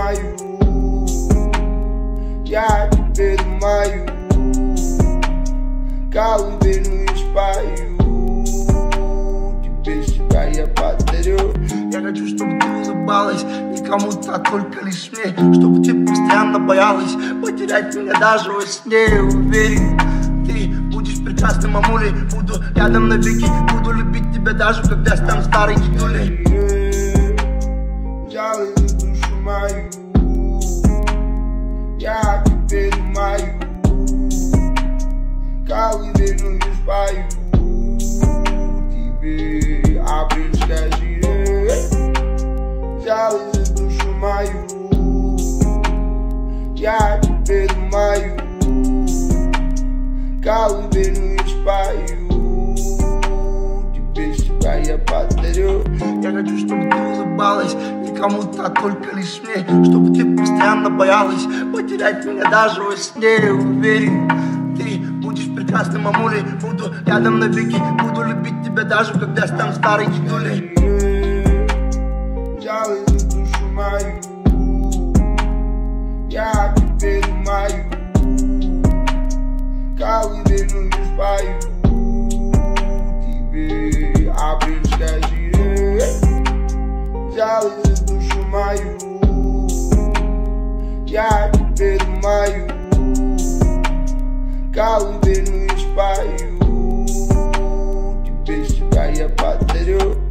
maio, já te vejo maio, calibre no espaio, te беспокоя подарю. Я хочу, чтобы ты улыбалась, никому-то только лишь мне, чтобы ты постоянно боялась потерять меня даже во сне. Уверен, ты будешь прекрасной мамулей, буду рядом навеки, буду любить тебя даже когда стану старой дедулей. Жалуй за душу мою, я теперь маю, calibre no espaio, тебе обречка жире. Жалуй за душу мою, я теперь маю, calibre no espaio, тебе себя я подарю. Я хочу, чтобы ты улыбалась, никому-то только лишь мне, чтобы ты постоянно боялась потерять меня даже во сне. Уверен, ты будешь прекрасной мамулей, буду рядом навеки, буду любить тебя даже когда стану старой дедулей. Жалуй за душу мою, я теперь маю, calibre no espaio, тебе обречка жире. Жалуй за душу мою, я теперь маю, calibre no espaio, te беспокоя подарю.